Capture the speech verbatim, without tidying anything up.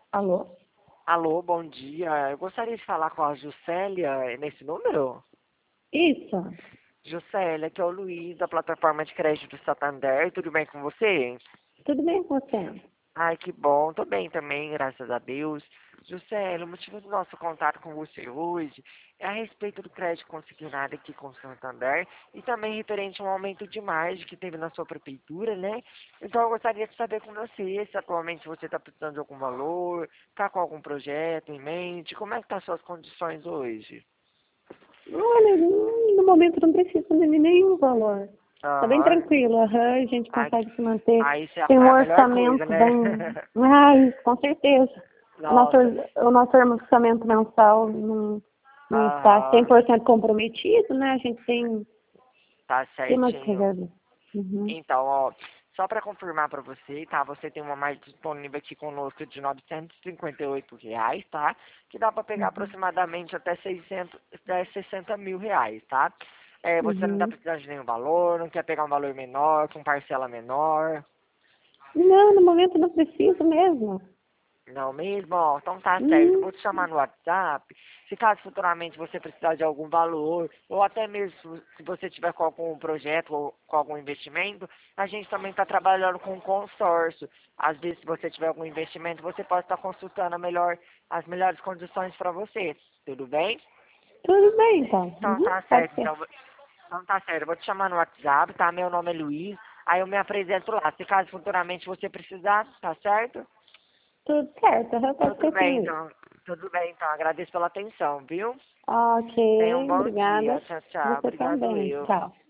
Alô? Alô, bom dia. Eu gostaria de falar com a Juscelia nesse número. Isso. Juscelia, que é o Luiz, da plataforma de crédito do Santander. Tudo bem com você? Tudo bem com você? Ai, que bom. Tô bem também, graças a Deus. Juscelia, o motivo do nosso contato com você hoje é a respeito do crédito consignado aqui com o Santander e também referente a um aumento de margem que teve na sua prefeitura, né? Então eu gostaria de saber com você se atualmente você está precisando de algum valor, está com algum projeto em mente, como é que estão as suas condições hoje? Olha, hum, no momento não precisa de nenhum valor. Tá bem Aham. tranquilo, aham, a gente Ai, consegue se manter. ai, isso é a Tem um a melhor coisa, orçamento né? bem. Ai, com certeza. O nosso, Nossa. o nosso orçamento mensal não, não está cem Aham. por cento comprometido, né? A gente tem, Tá tem umas certinho. reservas. Uhum. Então, ó, só para confirmar para você, tá? Você tem uma margem disponível aqui conosco de novecentos e cinquenta e oito reais, tá? Que dá para pegar Uhum. aproximadamente até seiscentos, até sessenta mil reais, tá? É, você não tá Uhum. precisando de nenhum valor, não quer pegar um valor menor, com parcela menor. Não, no momento não preciso mesmo. Não mesmo? Ó, então tá certo. Eu Hum, vou te chamar no WhatsApp. Se caso futuramente você precisar de algum valor, ou até mesmo se você tiver com algum projeto ou com algum investimento, a gente também está trabalhando com consórcio. Às vezes, se você tiver algum investimento, você pode estar consultando a melhor, as melhores condições para você. Tudo bem? tudo bem, então. Então Uhum, tá pode certo. ser. Então, vou- então tá certo. Eu vou te chamar no WhatsApp, tá? Meu nome é Luiz. Aí eu me apresento lá. Se caso futuramente você precisar, tá certo? Tudo certo, aham, pode Tudo ser bem, sim. então. Tudo bem, então. Agradeço pela atenção, viu? Ok, Tenha um bom obrigada. dia. Tchau, tchau. Você Obrigado também. eu. Tchau.